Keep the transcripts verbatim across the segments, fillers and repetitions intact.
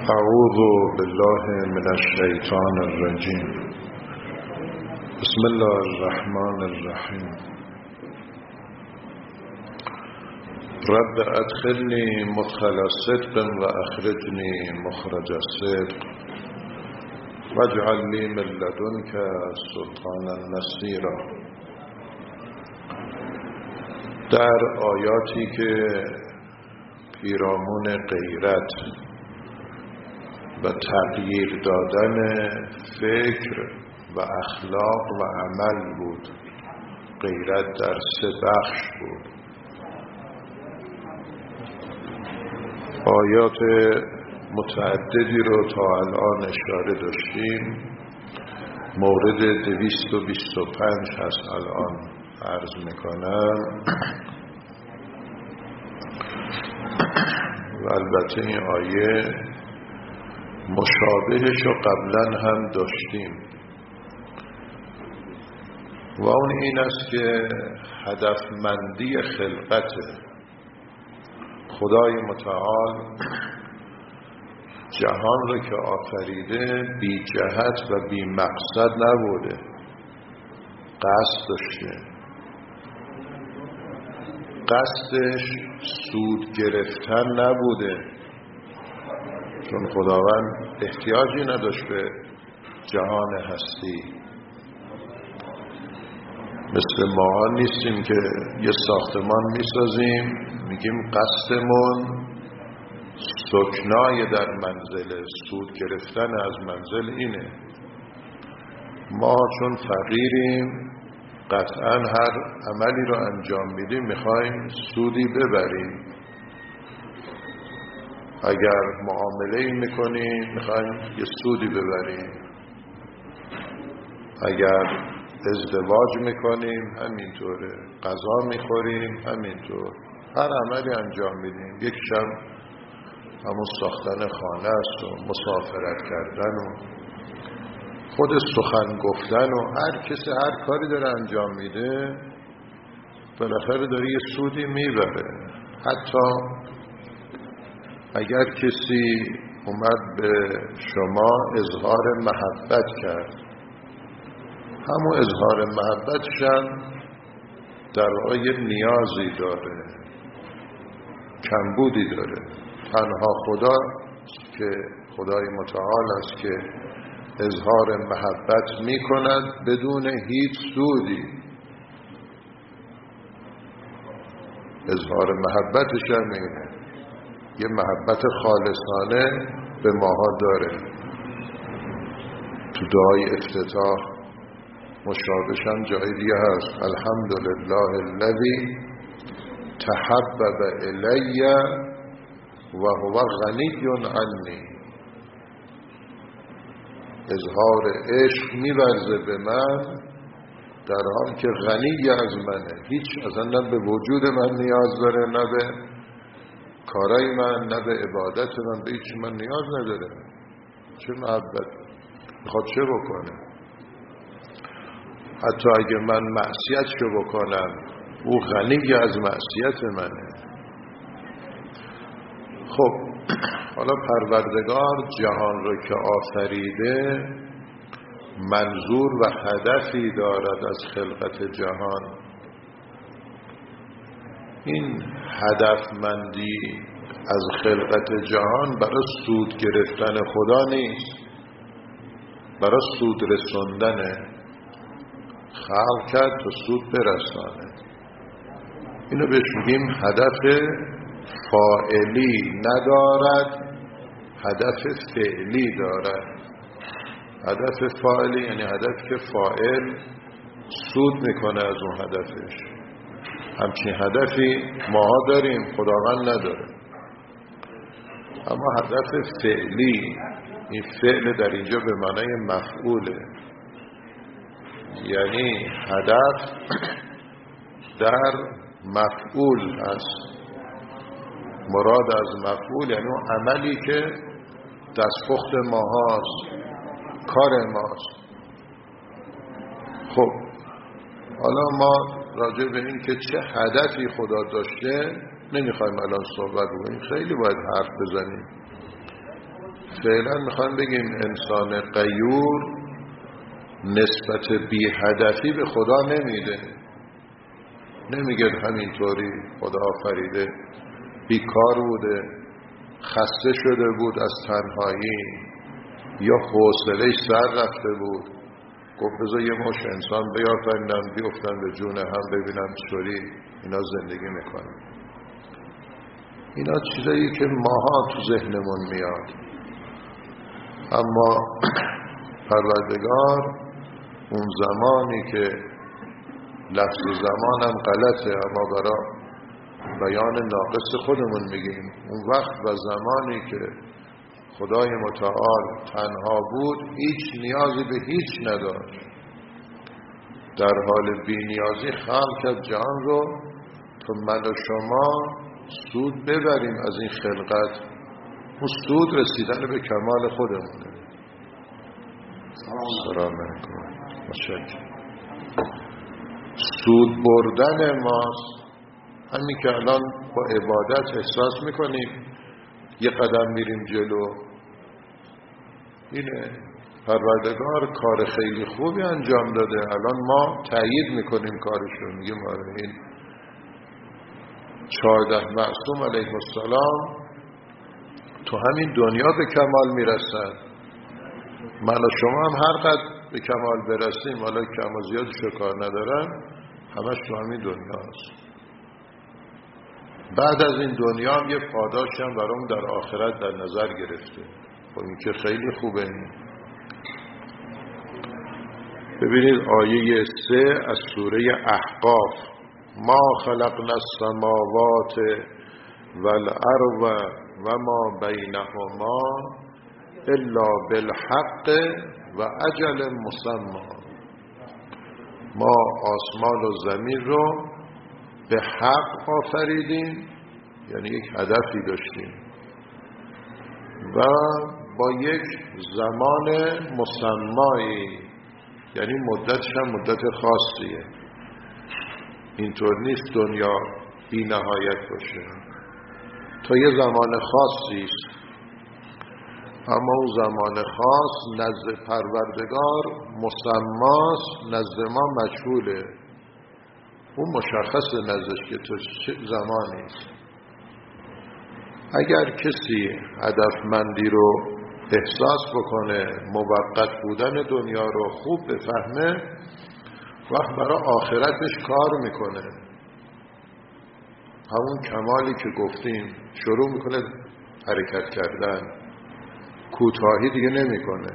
اعوذ بالله من الشیطان الرجیم. بسم الله الرحمن الرحیم. رب ادخلنی مدخل صدق و اخرجنی مخرج صدق واجعل لی من لدنک سلطانا نصیرا. در آیاتی که پیرامون غیرت و تغییر دادن فکر و اخلاق و عمل بود، غیرت در سه بخش بود. آیات متعددی رو تا الان اشاره داشتیم. مورد دویست و بیست و پنج هست الان عرض میکنم و البته این آیه مشابهش رو قبلا هم داشتیم و اون این است که هدفمندی خلقت خدای متعال جهان رو که آفریده بی جهت و بی مقصد نبوده، قصد داشته. قصدش سود گرفتن نبوده، چون خداوند احتیاجی نداشت به جهان هستی. مثل ما نیستیم که یه ساختمان میسازیم میگیم قصدمون سکنای در منزل، سود گرفتن از منزل اینه. ما چون فقیریم قطعا هر عملی رو انجام میدیم میخوایم سودی ببریم. اگر معامله‌ای میکنیم میخوایم یه سودی ببریم. اگر ازدواج میکنیم همینطوره. غذا میخوریم همینطور. هر عملی انجام میدیم. یک شب همون ساختن خانه است و مسافرت کردن و خود سخن گفتن و هر کسی هر کاری داره انجام میده بالاخره داره یه سودی میبره. حتی اگر کسی اومد به شما اظهار محبت کرد، همون اظهار محبتش هم در واقع نیازی داره، کمبودی داره. تنها خدا که خدای متعال است که اظهار محبت می کند بدون هیچ سودی. اظهار محبتش هم اینه، یه محبت خالصانه به ماها داره. تو دعای افتتاح مشابهش هم جای دیگه هست: الحمدلله الذی تحبب الی و هو غنی عنی. اظهار عشق می‌ورزه به من در حال که غنی از منه، هیچ اصلا نه به وجود من نیاز داره، نه به کارای من، نه به عبادت من، به هیچ من نیاز نداره. چه محبت میخواد چه بکنه؟ حتی اگه من معصیت چه بکنم او غنی از معصیت منه. خب حالا پروردگار جهان رو که آفریده منظور و هدفی دارد از خلقت جهان. این هدفمندی از خلقت جهان برای سود گرفتن خدا نیست، برای سود رسوندنه. خلق کرد تا سود برسانه. اینو بهش میگیم هدف فاعلی ندارد، هدف فعلی دارد. هدف فاعلی یعنی هدف که فاعل سود میکنه از اون هدفش. همچین هدفی ماها داریم، خداوند نداره. اما هدف فعلی، این فعل در اینجا به معنای مفعوله، یعنی هدف در مفعول هست. مراد از مفعول یعنی اون عملی که دستپخت ماهاست، کار ماست. خب حالا ما راجع به این که چه هدفی خدا داشته نمیخوایم الان صحبت بکنیم، خیلی باید حرف بزنیم. فعلا میخوام بگیم انسان غیور نسبت بی هدفی به خدا نمیده، نمیگه همینطوری خدا آفریده، بیکار بوده، خسته شده بود از تنهایی یا حوصله‌اش سر رفته بود، گفت بذار یه مش انسان بیافرینم بیفتن به جون هم ببینم چطوری اینا زندگی میکنن. اینا چیزایی که ماها تو ذهنمون میاد، اما پروردگار اون زمانی که لفظ زمانم غلطه اما برای بیان ناقص خودمون میگیم، اون وقت و زمانی که خدای متعال تنها بود هیچ نیازی به هیچ نداشت، در حال بی نیازی خلق کرد جهان رو تا من و شما سود ببریم از این خلقت. اون سود رسیدن به کمال خودمونه. سلام علیکم. متشکرم. سود بردن ماست همین که الان با عبادت احساس میکنیم یه قدم میریم جلو. اینه پروردگار کار خیلی خوبی انجام داده، الان ما تایید میکنیم کارشو، میگیم آره این چهارده معصوم علیه السلام تو همین دنیا به کمال میرسن. من و شما هم هر قدر به کمال برسیم، حالا کم و زیادش کار ندارن، همش تو همین دنیاست. بعد از این دنیا هم یه پاداشی هم برام در آخرت در نظر گرفته. خب این که خیلی خوبه. این ببینید آیه سه از سوره احقاف، ما خلقنا السماوات والارض و ما بینهما الا بالحق و اجل مسمى. ما آسمان و زمین رو به حق آفریدیم، یعنی یک هدفی داشتیم و با یک زمان مسمایی، یعنی مدتش هم مدت خاصیه. اینطور نیست دنیا بی نهایت باشه، تا یه زمان خاصی است، اما اون زمان خاص نزد پروردگار مسماست، نزد ما مجهوله. اون مشخص نزدش که تو چه زمانی است. اگر کسی هدفمندی رو احساس بکنه، موقت بودن دنیا رو خوب بفهمه، وقت برای آخرتش کار میکنه. همون کمالی که گفتیم شروع میکنه حرکت کردن، کوتاهی دیگه نمیکنه.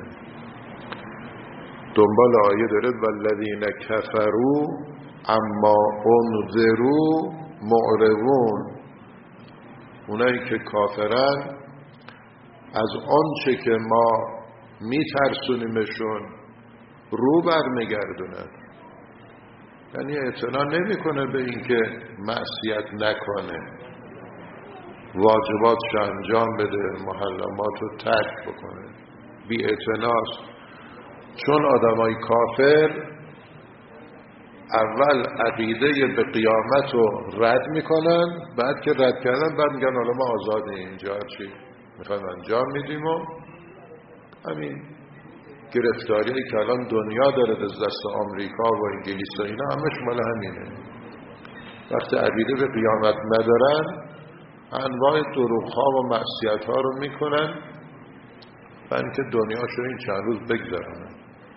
دنبال آیه داره والذین کفروا اما انذروا معرضون. اونایی که کافرن از آنچه که ما میترسونیمشون رو برمیگردونن، یعنی اعتنا نمیکنه به این که معصیت نکنه، واجباتش انجام بده، محرمات رو ترک بکنه، بی اعتناست. چون آدمای کافر اول عقیده به قیامت رو رد میکنن، بعد که رد کردن بعد میگن حالا ما آزادیم، اینجا چی میخوایم انجام میدیم. و همین گرفتاری که الان دنیا داره از دست آمریکا و انگلیس و اینا همش مال همینه. وقتی عقیده به قیامت ندارن انواع دروغ‌ها و معصیت‌ها رو میکنن، برای اینکه دنیاشو این چند روز بگذرونن.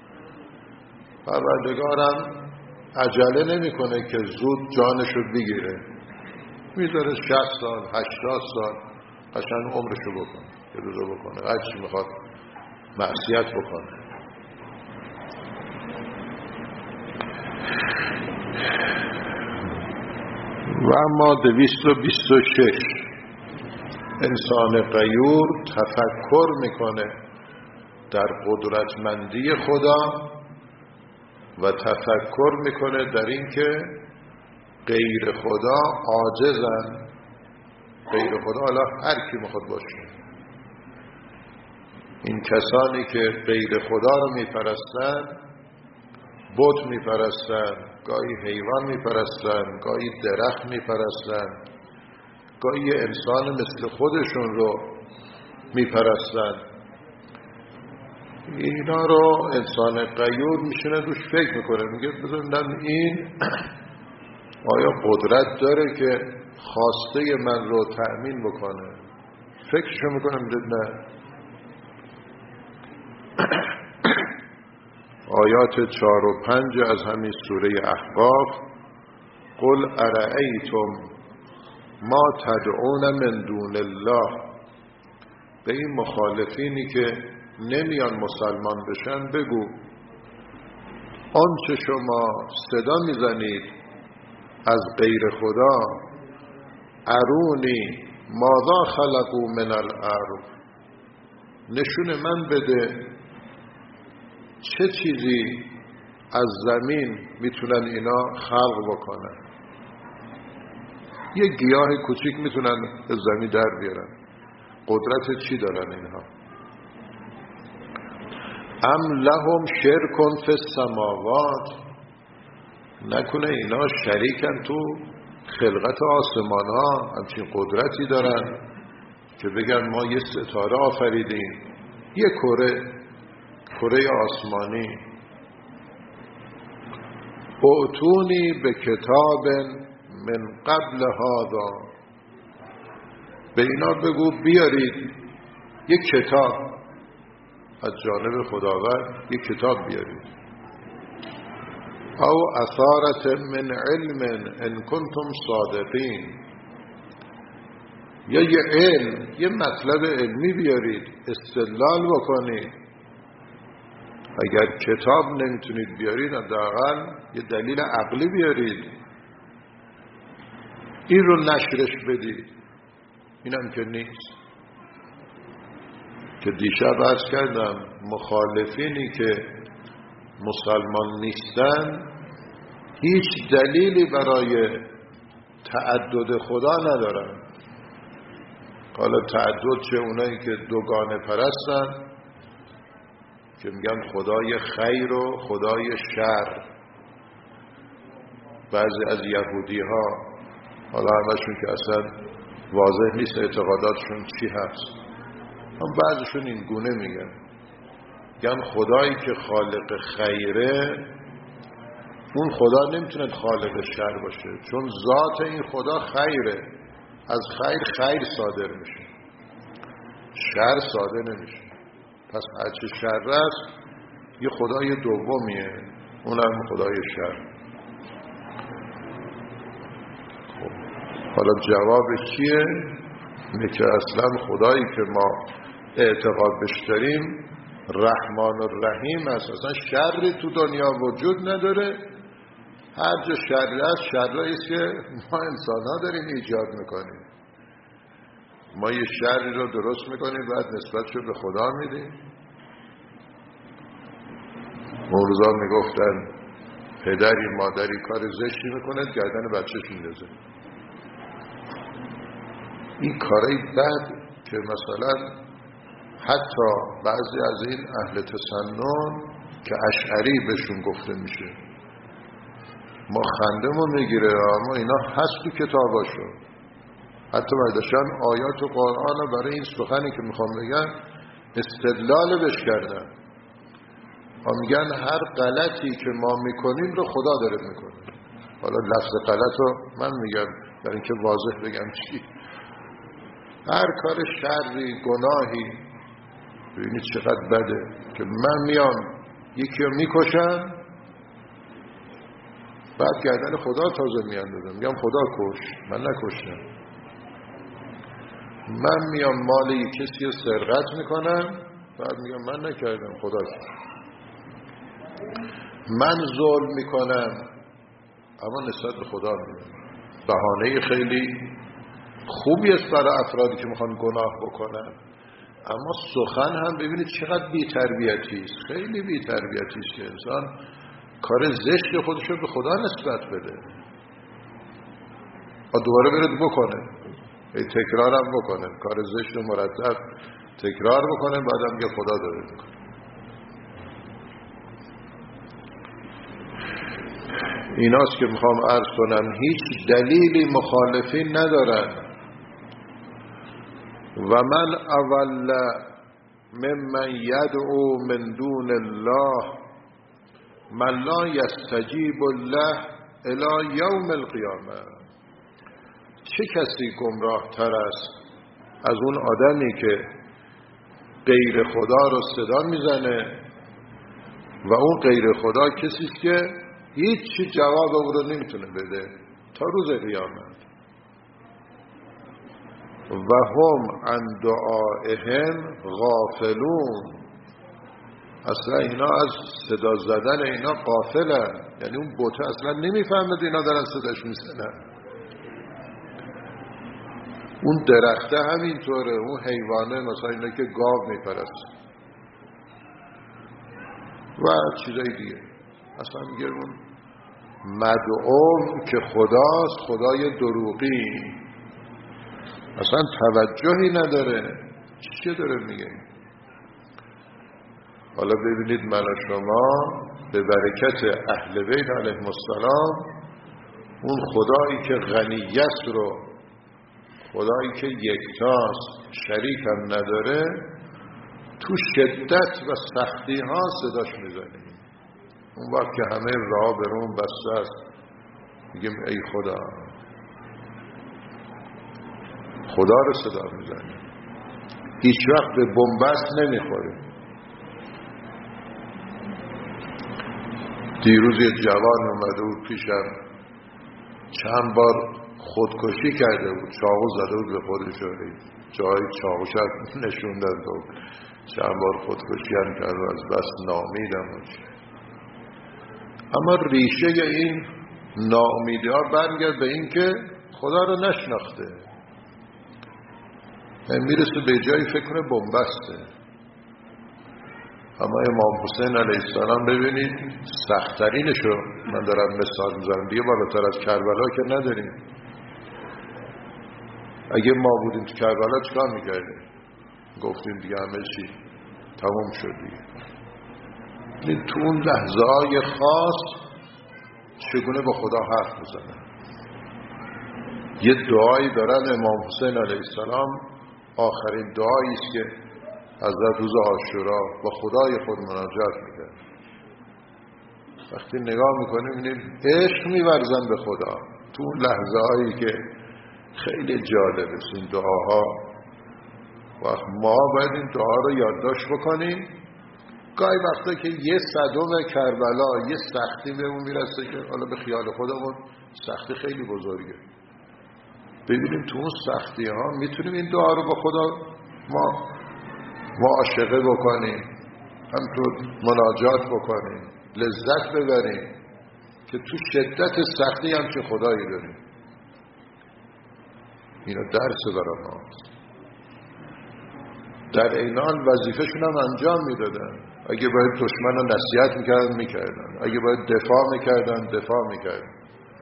پروردگارم عجله نمیکنه که زود جانشو بگیره، میذاره شصت سال هشتاد سال قشنگ عمرشو بکنه، یه روزو بکنه، هر چی میخواد معصیت بکنه. و اما دویست و بیست و شش انسان غیور تفکر میکنه در قدرتمندی خدا و تفکر میکنه در این که غیر خدا عاجزن. غیر خدا حالا هر کی میخواد باشه. این کسانی که غیر خدا رو میپرستن، بت میپرستن، گاهی حیوان میپرستن، گاهی درخت میپرستن، گاهی انسان مثل خودشون رو میپرستن. اینا رو انسان غیور میشینه روش فکر میکنه، میگه بذارم این آیا قدرت داره که خواسته من رو تأمین بکنه؟ فکرشو میکنم نه. آیات چهار و پنج از همین سوره احقاف: قل ارأیتم ما تدعون من دون الله، به این مخالفینی که نمیان مسلمان بشن بگو آنچه شما صدا میزنید از غیر خدا، ارونی ماذا خلقوا من الارض، نشون من بده چه چیزی از زمین میتونن اینا خلق بکنن. یه گیاه کوچیک میتونن از زمین در بیارن، قدرت چی دارن اینها؟ ام لهم شرک فی السماوات، نکنه اینا شریکن تو خلقت آسمان ها، همچین قدرتی دارن که بگن ما یه ستاره آفریدیم، یه کره کره آسمانی. ائتونی به کتاب من قبل هذا، به اینا بگو بیارید یک کتاب از جانب خداوند، یک کتاب بیارید. او اثارت من علم ان کنتم صادقین، یا یه علم، یه مطلب علمی بیارید استدلال بکنید. اگر کتاب نمیتونید بیارید حداقل یه دلیل عقلی بیارید، این رو نشرش بدید. اینم که نیست. که دیشب عرض کردم مخالفینی که مسلمان نیستن هیچ دلیلی برای تعدد خدا ندارن. حالا تعدد چه اونایی که دوگانه پرستن که میگن خدای خیر و خدای شر. بعضی از یهودی ها، حالا همشون که اصلا واضح نیست اعتقاداتشون چی هست، هم بعضشون این گونه میگن، میگن خدایی که خالق خیره، اون خدا نمیتونه خالق شر باشه، چون ذات این خدا خیره، از خیر خیر صادر میشه، شر صادر نمیشه. پس هرچه شر است یه خدای دومیه، اونم خدای شر. خب حالا جواب چیه؟ اینه که اصلا خدایی که ما اعتقاد بهش داریم رحمان و رحیم است، اصلا شری تو دنیا وجود نداره. هر جا شر است شرایی است که ما انسان ها داریم ایجاد میکنیم. ما یه شری رو درست میکنیم بعد نسبتشو به خدا میدیم. اون روزا میگفتن پدری مادری کار زشتی میکنه گردن بچهش میندازه. این کارای بد که مثلا حتی بعضی از این اهل تسنن که اشعری بهشون گفته میشه، ما خندمون میگیره اما اینا هست تو کتاباشون. حتی برداشتن آیات و قرآن رو برای این سخنی که میخوام بگن استدلال بش کردن. ما میگن هر غلطی که ما میکنیم رو خدا داره میکنه. حالا لفظ غلط رو من میگم برای اینکه واضح بگم چی. هر کار شری گناهی ببینید چقدر بده که من میام یکی رو میکشم بعد گردن خدا تازه میاندازم، میگم خدا کش، من نکشتم. من میام مال یک کسی رو سرقت میکنم بعد میگم من نکردم خدا کرد. من ظلم میکنم اما نسبت به خدا میگم. بهانه خیلی خوبی است برای افرادی که میخوان گناه بکنن، اما سخن هم ببینید چقدر بی‌تربیتی است. خیلی بی‌تربیتی است که انسان کار زشت خودش رو به خدا نسبت بده و دوباره برد بکنه، ای تکرار هم بکنه، کار زشت و مرتب تکرار بکنه بعدم میگه خدا داره میکنه. ایناست که میخوام عرض کنم هیچ دلیلی مخالفین ندارن. و من اول ممن یدعو من دون الله من لا یستجیب له الی یوم القیامه. چه کسی گمراه تر است از اون آدمی که غیر خدا رو صدا میزنه و اون غیر خدا کسی است که هیچ چی جواب او رو نمیتونه بده تا روز قیامت. و هم عن دعائهم غافلون. اصلا اینا از صدا زدن اینا غافلن، یعنی اون بوته اصلا نمیفهمد اینا دارن صداش میزنن. اون درخته همینطوره، اون حیوانه مثلا اینا که گاو میپرست و چیزای دیگه. اصلا میگه اون مدعو که خداست، خدای دروغی، اصلا توجهی نداره. چی داره میگه؟ حالا ببینید من و شما به برکت اهل بیت علیهم السلام اون خدایی که غنیت رو، خدایی که یکتاست، شریک هم نداره، تو شدت و سختی ها صداش میزنیم. اون وقت که همه راه برون بسته است میگیم ای خدا، خدا رو صدا میزنیم. هیچ وقت به بنبست نمیخوریم. دیروز یه جوان اومده بود پیشم، چند بار خودکشی کرده بود، چاقو زده بود به خودش، جای چاقوش نشوندن بود، چند بار خودکشی هم کرده و از بس ناامیدم بود. اما ریشه این ناامیدی ها برمیگرد به این که خدا رو نشناخته. میرسه به جایی فکر کنه بنبسته. اما امام حسین علیه السلام ببینید سخت‌ترینشو من دارم مثال میزنم، دیگه بالاتر از کربلا که نداریم. اگه ما بودیم تو کربلا چیکار میکردیم؟ گفتیم دیگه همه چی تموم شد دیگه. تو اون لحظه های خاص چگونه با خدا حرف میزنن. یه دعایی دارن امام حسین علیه السلام، آخرین دعایی است که حضرت روز عاشورا با خدای خود مناجات میکنه. وقتی نگاه میکنیم میبینیم عشق میورزن به خدا تو اون لحظه هایی که خیلی جالبه این دعاها. و ما باید این دعا رو یادداشت بکنیم. گاهی وقتا که یه صدم کربلا یه سختی بهمون میرسه که حالا به خیال خودمون سختی خیلی بزرگه، ببینیم تو اون سختی ها میتونیم این دعا رو با خدا ما معاشقه بکنیم، همطور مناجات بکنیم، لذت ببریم که تو شدت سختی هم چه خدایی داریم. اینا درس برای ماست. در این حال وظیفه‌شون هم انجام میدادن. اگه باید دشمن رو نصیحت میکردن میکردن، اگه باید دفاع میکردن دفاع میکردن.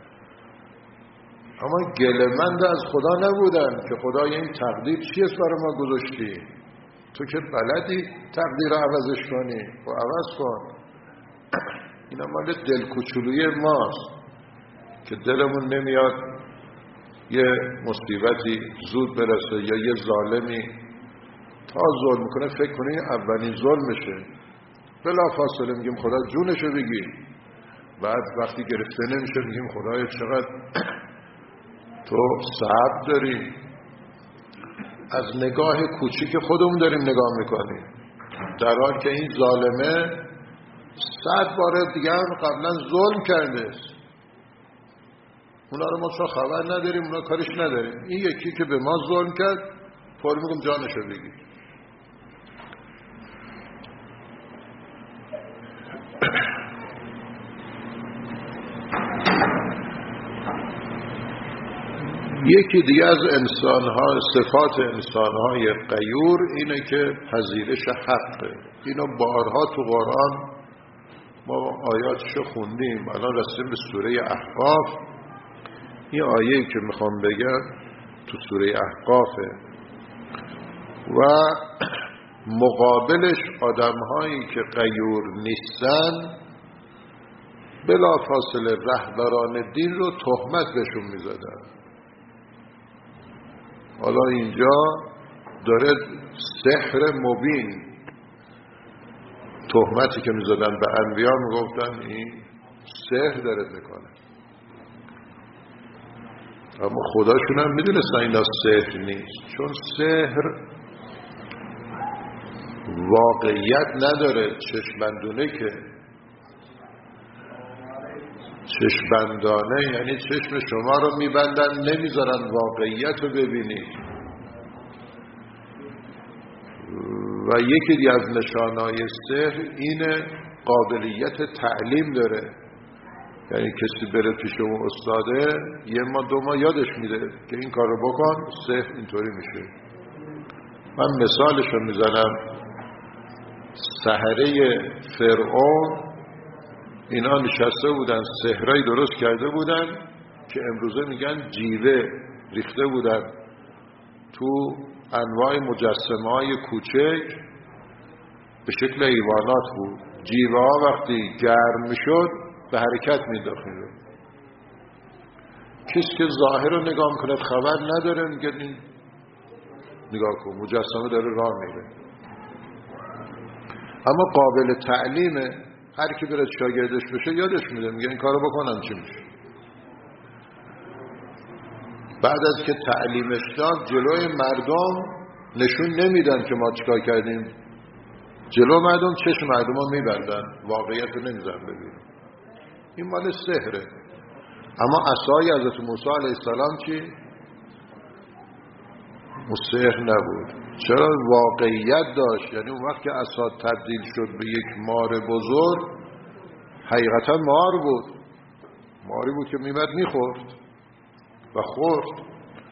اما گله‌مند از خدا نبودن که خدای این تقدیر چیست برای ما گذاشتی؟ تو که بلدی تقدیر رو عوضش کنی و عوض کن. اینا مال دل کوچولوی ماست که دلمون نمیاد یه مصیبتی زود برسه یا یه ظالمی تا ظلم کنه فکر کنه اولین ظلمشه، بلا فاصله میگیم خدا جونشو بگیر. بعد وقتی گرفته نمیشه میگیم خدای چقدر تو صبر داری. از نگاه کوچیک خودمون داریم نگاه میکنیم، در حال که این ظالمه صد بار دیگه هم قبلا ظلم کرده. اونا رو ما چون خبر نداریم، اونا کارش نداریم. این یکی که به ما ظلم کرد فوری میگم جانشو بگیر. یکی دیگه از انسان‌ها، صفات انسان‌های غیور اینه که پذیرش حقه. اینو بارها تو قرآن ما آیاتشو خوندیم. الان رسیم به سوره احقاف. این آیه‌ای که میخوام بگم تو سوره احقافه و مقابلش آدم‌هایی که غیور نیستن بلا فاصله رهبران دین رو تهمت بهشون میزدن. حالا اینجا داره سحر مبین تهمتی که میزدن به انبیا میگفتن این سحر داره میکنه، اما خداشون هم میدونستن اینا سحر نیست، چون سحر واقعیت نداره. چشمندونه که چشمندانه یعنی چشم شما رو میبندن نمیذارن واقعیت رو ببینید. و یکی دیگه از نشانهای سحر اینه قابلیت تعلیم داره، یعنی کسی بره پیش اون استاده یه ما دو ما یادش میده که این کار رو بکن، سحر اینطوری میشه. من مثالش رو میزنم، سحره فرعون اینا نشسته بودن سحرایی درست کرده بودن که امروزه میگن جیوه ریخته بودن تو انواع مجسمه های کوچک به شکل حیوانات بود. جیوه ها وقتی گرم میشد به حرکت مینداخت. کسی که ظاهر رو نگاه میکنه خبر نداره، میگه این نگاه کن مجسمه داره راه میره. اما قابل تعلیمه، هر کی بره شاگردش بشه یادش میده، میگه این کارو بکنم چی میشه. بعد از که تعلیمش داد جلوی مردم نشون نمیدن که ما چیکار کردیم، جلو مردم چشم مردم رو میبندن، واقعیت رو نمیزن ببین. این مال سحره. اما عصای حضرت موسی علیه السلام چی؟ سحر نبود. چرا؟ واقعیت داشت. یعنی اون وقت که عصا تبدیل شد به یک مار بزرگ حقیقتا مار بود، ماری بود که میمد میخورد و خورد.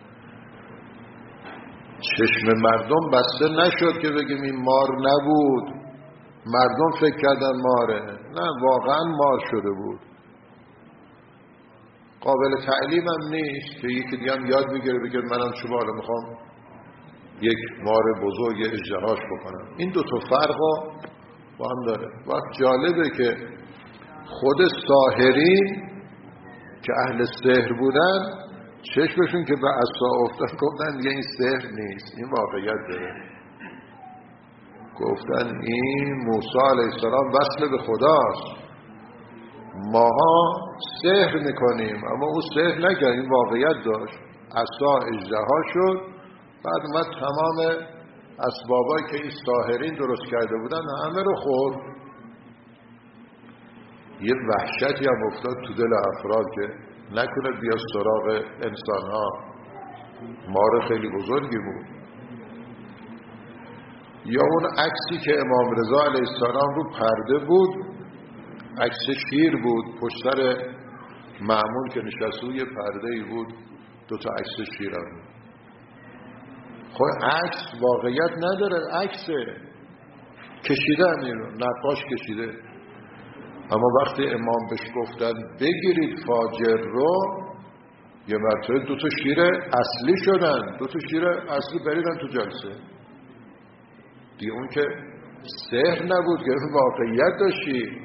چشم مردم بسته نشد که بگیم این مار نبود، مردم فکر کردن ماره، نه واقعا مار شده بود. قابل تعلیم هم نیست که یکی دیگه هم یاد میگیره بگه منم شما حالا میخوام یک مار بزرگ اژدهاش بکنم. این دو تا فرقا با هم داره. وقت جالبه که خود ساحرین که اهل سحر بودن چشمشون که به عصا افتاد گفتن دیگه این سحر نیست، این واقعیت داره. گفتن این موسی علیه السلام وصل به خداست، ماها سحر میکنیم، اما او سحر نکرد، این واقعیت داشت. عصا اژدها شد، بعد اومد تمام اسبابایی که این ساحرین درست کرده بودن همه رو خورد. یه وحشتی هم افتاد تو دل افراد که نکنه بیا سراغ انسان ها، مار خیلی بزرگی بود. یا اون عکسی که امام رضا علیه السلام رو پرده بود، عکس شیر بود، پشت سر مأمون که نشسته یه پرده ای بود، دو تا عکس شیر هم بود. خب عکس واقعیت نداره، عکسه کشیده همین نقاش کشیده. اما وقتی امام بهش گفتن بگیرید فاجر رو، یه مرتبه دو تا شیر اصلی شدن، دو تا شیر اصلی بریدن تو جلسه دیگه. اون که سحر نبود که واقعیت داشتی.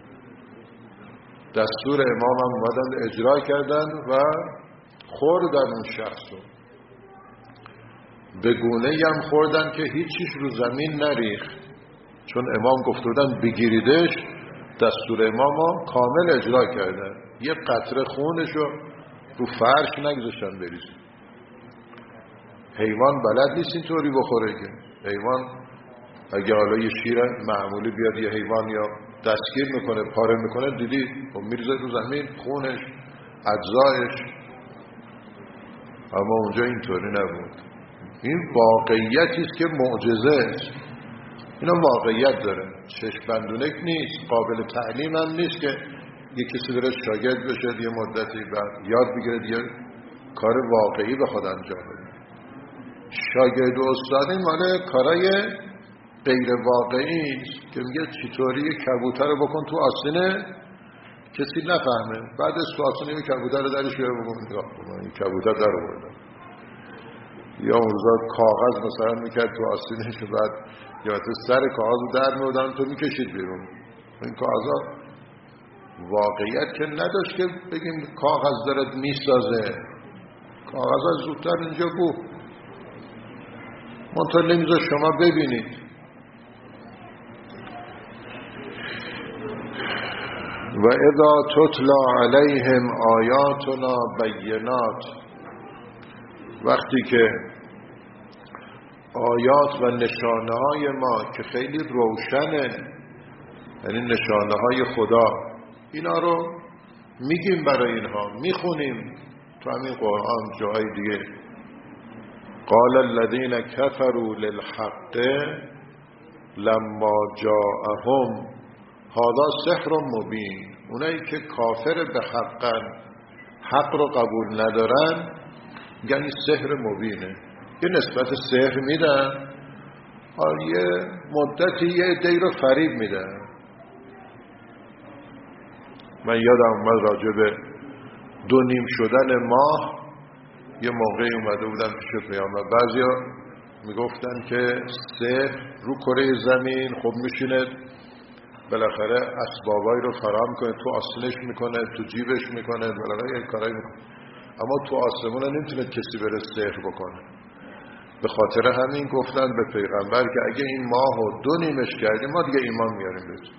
دستور امام هم اومدن اجرا کردن و خوردن اون شخص رو، به گونه هم خوردن که هیچیش رو زمین نریخت، چون امام گفته بودن بگیریدش. دستور امام ها کامل اجرا کردن، یه قطره خونش رو رو فرش نگذاشتن بریزن. حیوان بلد نیست اینطوری بخوره که. حیوان اگه حالا یه شیر معمولی بیاد یه حیوان یا دستگیر میکنه پاره میکنه، دیدی و میرزه رو زمین خونش اجزایش، اما اونجا اینطوری نبود. این واقعیتی است که معجزه است. اینا واقعیت داره، چشم‌بندونک نیست، قابل تعلیم هم نیست که یه کسی بره شاگرد بشه یه مدتی بعد یاد بگیره دیگه کار واقعی بخواد انجام بده. شاگرد و استادی مال کارای غیر واقعی است که میگه چطوری یک کبوتر رو بکن تو آستینه کسی نفهمه، بعد از تو آستینه یک کبوتر رو درش بیاره بگم نگاه کن این کبوتر در آورده. یا اون روزا کاغذ مثلا میکرد تو آستینش، بعد یا تو سر کاغذ رو در میودن تو میکشید بیرون. این کاغذها واقعیت که نداشت که بگیم کاغذ دارد میسازه. کاغذ زودتر اینجا بود، منطقه نمیذار شما ببینید. و اذا تتلا علیهم آیاتنا بینات، وقتی که آیات و نشانه های ما که خیلی روشنه، یعنی نشانه های خدا، اینا رو میگیم برای اینها، میخونیم تو همین قرآن جای دیگه. قال الذين كفروا للحق لما جاءهم هذا سحر مبین. اونایی که کافر به حقن، حق رو قبول ندارن، یعنی سحر مبینه. یه نسبت سحر میدن، یه مدتی یه عده‌ای رو فریب میدن. من یادم اومد راجع به دو نیم شدن ماه یه موقعی اومده بودن پیش پیامبر، بعضیا میگفتن که سحر رو کره زمین خب میشینه بالاخره اسبابایی رو فراهم کنه، تو آستینش میکنه، تو جیبش میکنه، بالاخره یه کارایی میکنه، اما تو آسمون نمیتونه کسی بره سحر بکنه. به خاطر همین گفتن به پیغمبر که اگه این ماهو دو نیمش کردیم ما دیگه ایمان میاریم بهت.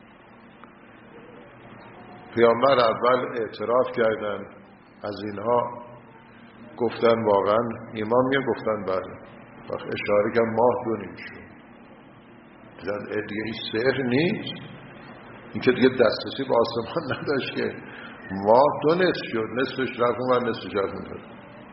پیامبر اول اعتراف کردن از اینها، گفتن واقعا ایمان میاریم، گفتن بله. وقت اشاره کردن ماه دو نیم شد، دیدن دیگه این سحر نیست، این که دیگه دسترسی به آسمان نداشت که ماه دو نصف شد، نصفش رفت و نصفش رفت میداد.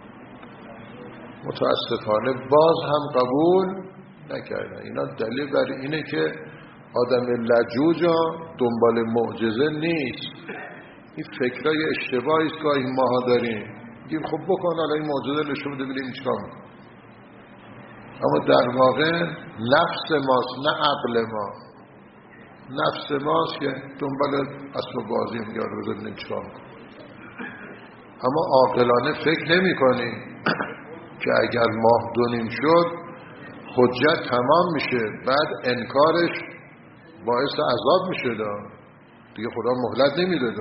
متاسفانه باز هم قبول نکردن. اینا دلیل بر اینه که آدم لجوجا دنبال معجزه نیست. این فکرای اشتباهی است که این ماها داریم، میگیم خب بکن حالا این معجزه نشون بده ببینیم چیکار می‌کنه. اما در واقع نفس ماست نه عقل ما. نفس ماست که دنبال اسباب بازی میگه رو ببینیم چیکار می‌کنه. اما عاقلانه فکر نمی‌کنیم که اگر ماه دو نیم شد حجت تمام میشه، بعد انکارش باعث عذاب میشه، دیگه خدا مهلت نمیده.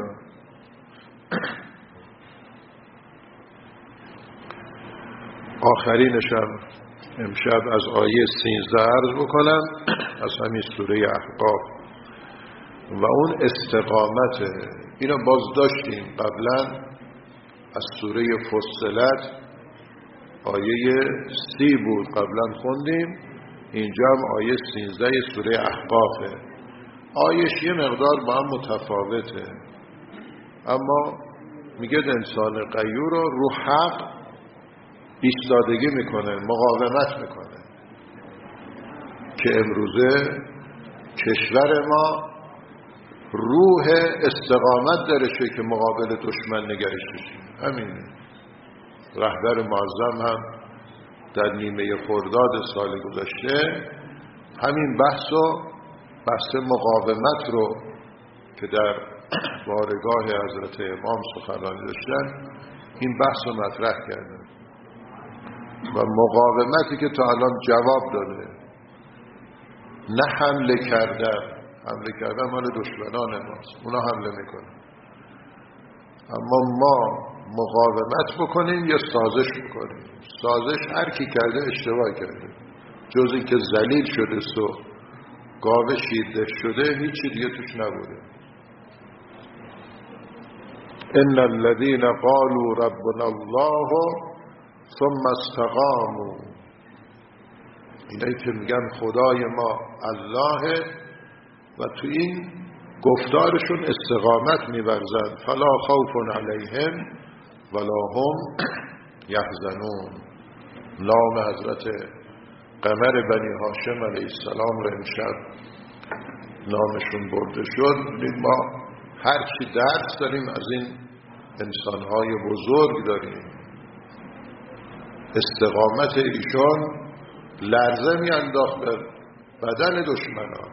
آخرینشم امشب از آیه سیزده عرض بکنم از همین سوره احقاف و اون استقامت. اینو باز داشتیم قبلا از سوره فصلت، آیه سی بود قبلا خوندیم، اینجا هم آیه سیزده سوره احقافه. آیش یه مقدار با هم متفاوته، اما میگه انسان غیور رو رو حق ایستادگی میکنه، مقاومت میکنه که امروزه کشور ما روح استقامت درشه که مقابل دشمن نگرش بشیم. همینه. رهبر معظم هم در نیمه خرداد سال گذشته همین بحث و بحث مقاومت رو که در بارگاه حضرت امام سخنرانی داشتن این بحث رو مطرح کردن و مقاومتی که تا الان جواب داده، نه حمله کردن. حمله کردن مال دشمنان ماست، اونا حمله میکنن، اما ما مقاومت بکنیم یا سازش بکنیم. سازش هر کی کرده اشتباه کرده، جز این که ذلیل شده سو گاوه شیرده شده هیچی دیگه توش نبوده. ان الذين قالوا ربنا الله ثم استقاموا، اینایی که میگن خدای ما الله و تو این گفتارشون استقامت می‌ورزند، فلا خوف علیهم ولا هم یحزنون. نام حضرت قمر بنی هاشم علیه السلام رو امشب نامشون برده شد. ما هر چی درس داریم از این انسان‌های بزرگ داریم. استقامت ایشان لرزه میانداخت به بدن دشمنان.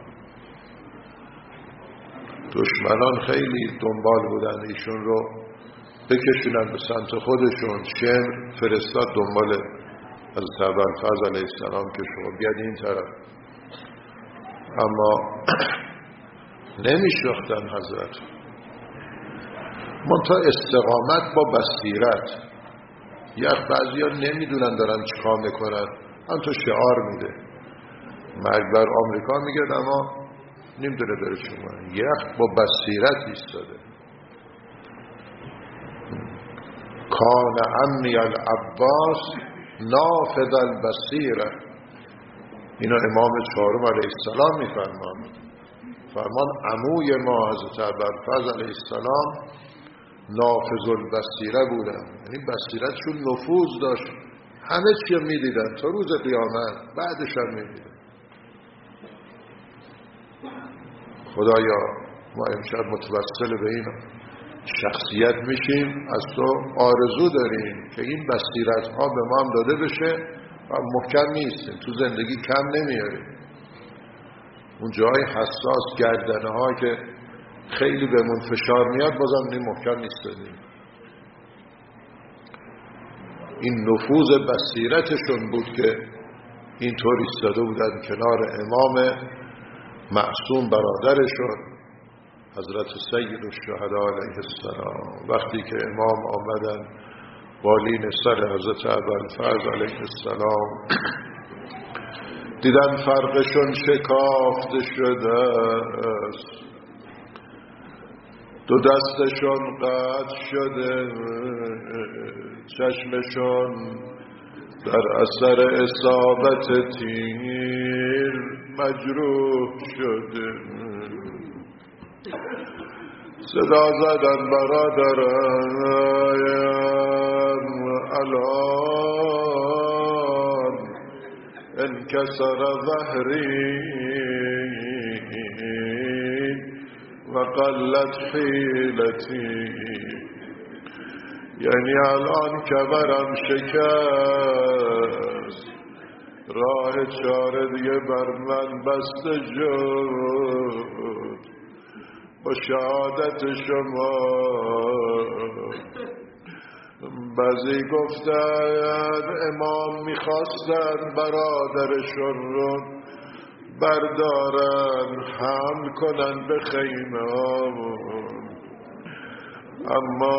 دشمنان خیلی دنبال بودن ایشون رو بکشونن به سمت خودشون. شمر فرستاد دنبال حضرت ابوالفضل علیه السلام که شما بیاد این طرف، اما نمیشناختن حضرت. منتها استقامت با بصیرت. یک بعضیا نمیدونن دارن چیکار میکنن، هم تو شعار میده مرگ بر آمریکا میگه، اما نمیدونه داره شما یک با بصیرت ایستاده. کان عمی العباس نافذ البصیره، اینا امام چهارم علیه السلام میفرمان. فرمان عموی ما حضرت ابوالفضل علیه السلام نافذ البصیره بودن، یعنی بصیرتشون نفوذ داشت، همه چی میدیدن تا روز قیامت، بعدش هم میدیدن. خدایا ما امشب متوسل به این شخصیت میشیم، از تو آرزو داریم که این بصیرت ها به ما هم داده بشه و محکم نیستیم، تو زندگی کم نمیاریم. اون جای حساس گردنه ها که خیلی بهمون فشار میاد بازم نیم محکم نیستیم. این نفوذ بصیرتشون بود که اینطور ایستاده بودن کنار امام معصوم برادرشون حضرت سید الشهدا علیه السلام. وقتی که امام آمدن بالین سر حضرت ابوالفضل علیه السلام دیدن فرقشون شکافته شده است، دو دستشون قطع شده، چشمشون در اثر اصابت تیر مجروح شده. صدا زدن برادرم الان انکسر ظهری و قلت حیلتی، یعنی الان کمرم شکست، راه چاره دیگه بر من بسته شد با شهادت شما. بعضی گفتن امام میخواستن برادرشون رو بردارن حمل کنن به خیمه، اما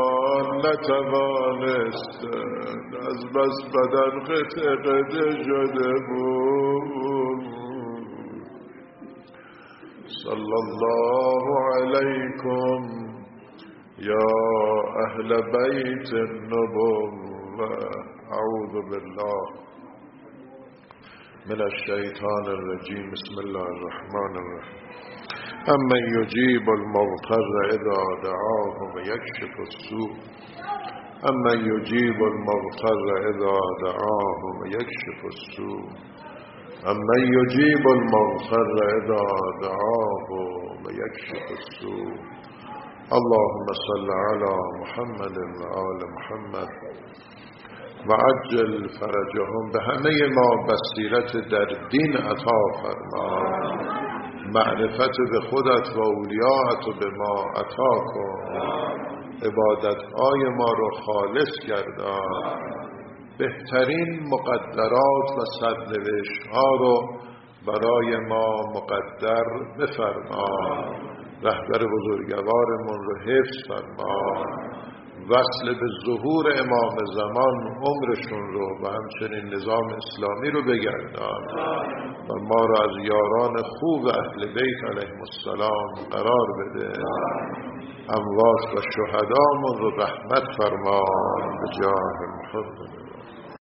نتوانستن از بس بدن قطع قطع شده بود. صلی الله علیکم یا اهل بیت النبوة. اعوذ بالله من الشیطان الرجیم. بسم الله الرحمن الرحیم. اما یجیب المضطر اذا دعاه و یکشف السوء، اما یجیب المضطر اذا دعاه و یکشف السوء، اما یجیب المضطر اذا دعاه و یکشف السوء. اللهم صل على محمد و آل محمد و عجل فرجهم. به همه ما بصیرت در دین عطا فرما، معرفت به خودت و اولیاءت و به ما عطا کن، عبادتهای ما رو خالص گردان، بهترین مقدرات و سرنوشت ها رو برای ما مقدر بفرما، رهبر بزرگوارمون رو حفظ فرما، وصل به ظهور امام زمان عمرشون رو و همچنین نظام اسلامی رو بگردان و ما رو از یاران خوب اهل بیت علیهم السلام قرار بده، اموات و شهدامون رو رحمت فرما به جاه محمد.